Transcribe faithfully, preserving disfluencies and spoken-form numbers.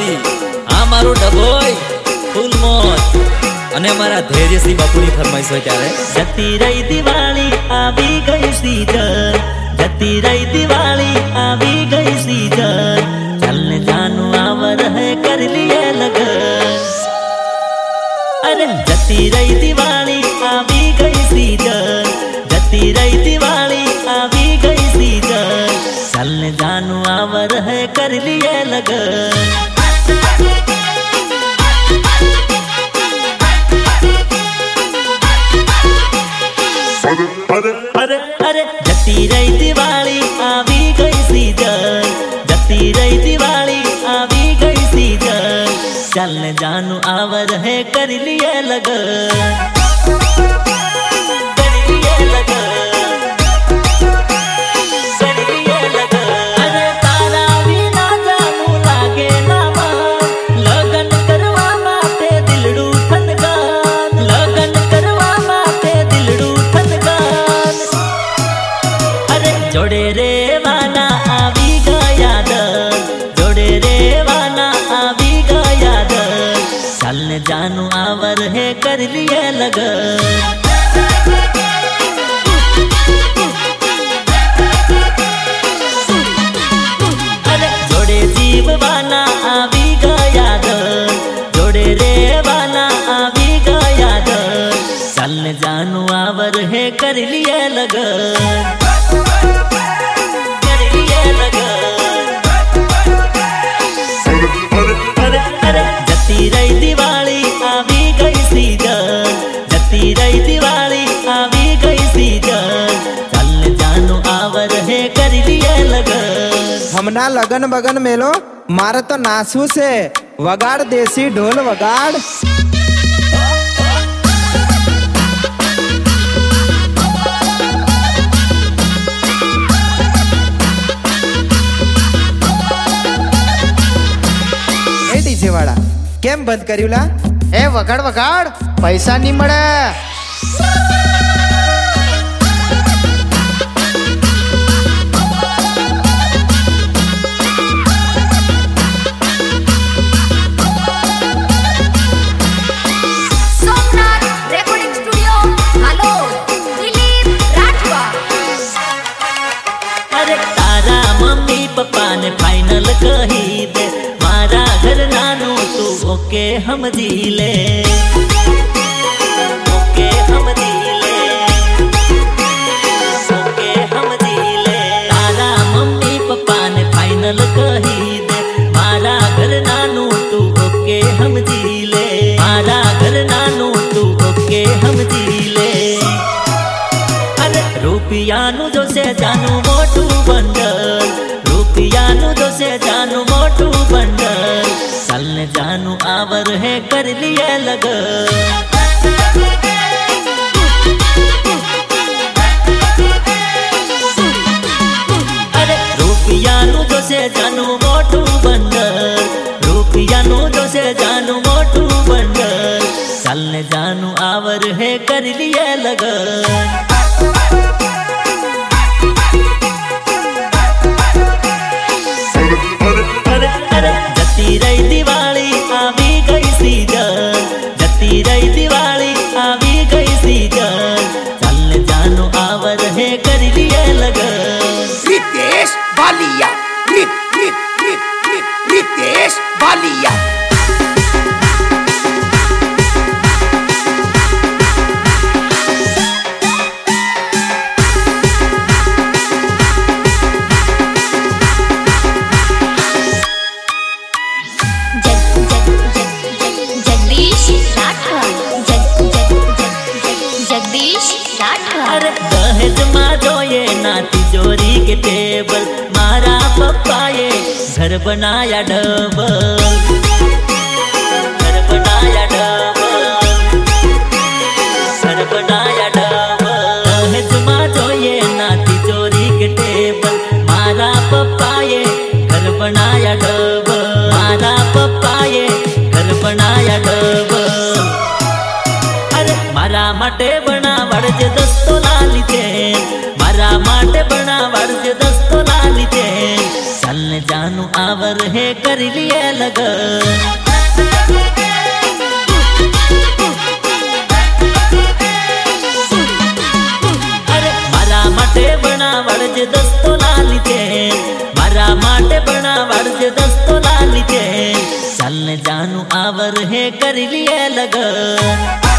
હતી આ મારો ડભોઈ ફૂલ મોજ અને મારા ધૈર્યસિંહ બાપુની ફરમાઈશ હોય ત્યારે જતી રહી દિવાળી આવી ગઈ સીઝન જતી રહી દિવાળી આવી ગઈ સીઝન ચાલને જાનું આવર હે કર લીએ લગન અરે જતી રહી દિવાળી આવી ગઈ સીઝન જતી રહી દિવાળી આવી ગઈ સીઝન ચાલને જાનું આવર હે કર લીએ લગન अरे अरे जती रही दिवाली आवी गई सीजन जती रही दिवाली आवी गई सीजन चलने जानू आवर है कर लिए लगन कर लिए लगन कर लिए लगन अरे तारा विना जानू लागे ना मन लगन करवा माटे दिलडू थनगान लगन करवा माटे दिलडू जोड़े रे वाना आवी गया दर जोड़े रे वाना आवी गया दर चलने जानू आवर है कर लिए लगन अरे जोड़े जीव वाना आवी गया दर जोड़े रे वाना आवी गया दर चलने जानू आवर है कर लिए लगन जती रही दिवाली आवी गई सीजन जती रही दिवाली आवी गई सीजन चलने जानू आवर है कर लिए लगन हमना लगन बगन मेलो मारे तो नासू से वगाड़ देसी ढोल वगाड़ वाला केम बंद करूला ए वगाड़ वगाड़ पैसा नहीं मळे Somnath recording studio hello Dilip Rathwa अरे तारा मम्मी पापा ने फाइनल कही दे मारा घर नानू तू ओके हम जी ले ओके हम जी ले ओके हम जी ले तारा मम्मी पापा ने फाइनल कही दे मारा घर नानू तू ओके हम जी ले मारा घर नानू तू ओके हम जी ले अरे रुपिया नु जो से जानू मोटू बंडल रुपिया नु जो से जानू मोटू बंडल चलने जानू आवर है कर लिए लगन अरे रुपिया नु जो से जानू मोटू बंडल रुपिया नु जो से जानू मोटू बंडल चलने जानू आवर है कर लिए लगन जती रही दिवाली आवी गई सीजन जती रही दिवाली आवी गई सीजन चलने जानू आवर है कर लिए लगन रितेश बालिया रित रित रित रित रितेश बालिया अरे दहेज मा जोये ना तिजोरी के टेबल मारा पप्पा ये घर बनाया डबल घर बनाया डबल घर बनाया डबल दहेज मा जोये ना तिजोरी के टेबल मारा पप्पा ये घर बनाया डबल मारा पप्पा ये घर बनाया डबल अरे मारा माटे बना वड़जे दस्तो लाली चेन मारा माटे बना वड़जे दस्तो लाली चेन चलने जानू आ आवर है कर लिए लगन। अरे मारा माटे बनावड़जे दस्तो लाली चेन, मारा माटे बनावड़जे दस्तो लाली चेन, चलने जानू आवर है कर लिए लगन।